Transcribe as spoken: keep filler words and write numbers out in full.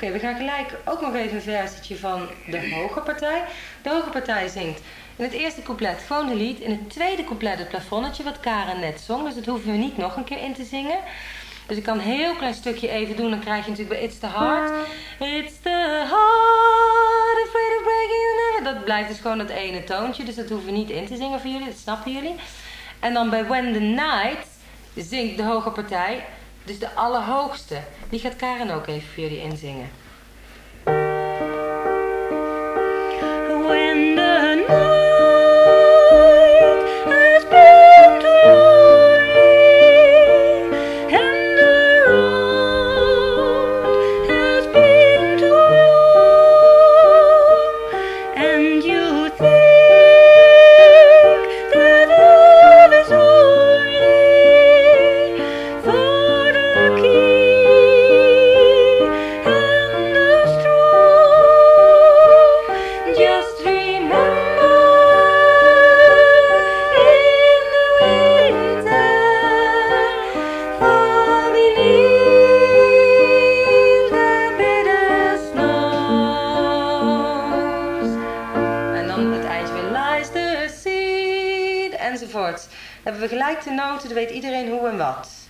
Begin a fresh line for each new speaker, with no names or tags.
Oké, we gaan gelijk ook nog even een versietje van de hoge partij. De hoge partij zingt in het eerste couplet gewoon de lied. In het tweede couplet het plafonnetje wat Karen net zong. Dus dat hoeven we niet nog een keer in te zingen. Dus ik kan een heel klein stukje even doen. Dan krijg je natuurlijk bij It's the Heart. It's the heart, afraid of breaking never. Dat blijft dus gewoon dat ene toontje. Dus dat hoeven we niet in te zingen voor jullie. Dat snappen jullie. En dan bij When the Night zingt de hoge partij. Dus de allerhoogste. Die gaat Karen ook even voor jullie inzingen. When the night has been too lonely and the road has been too long and you think that love is only for the keen and the strong, just remember in the winter far beneath the bitter snows. En dan het eindje weer lies the seed enzovoort. Dan hebben we gelijk de noten, dan weet iedereen hoe en wat.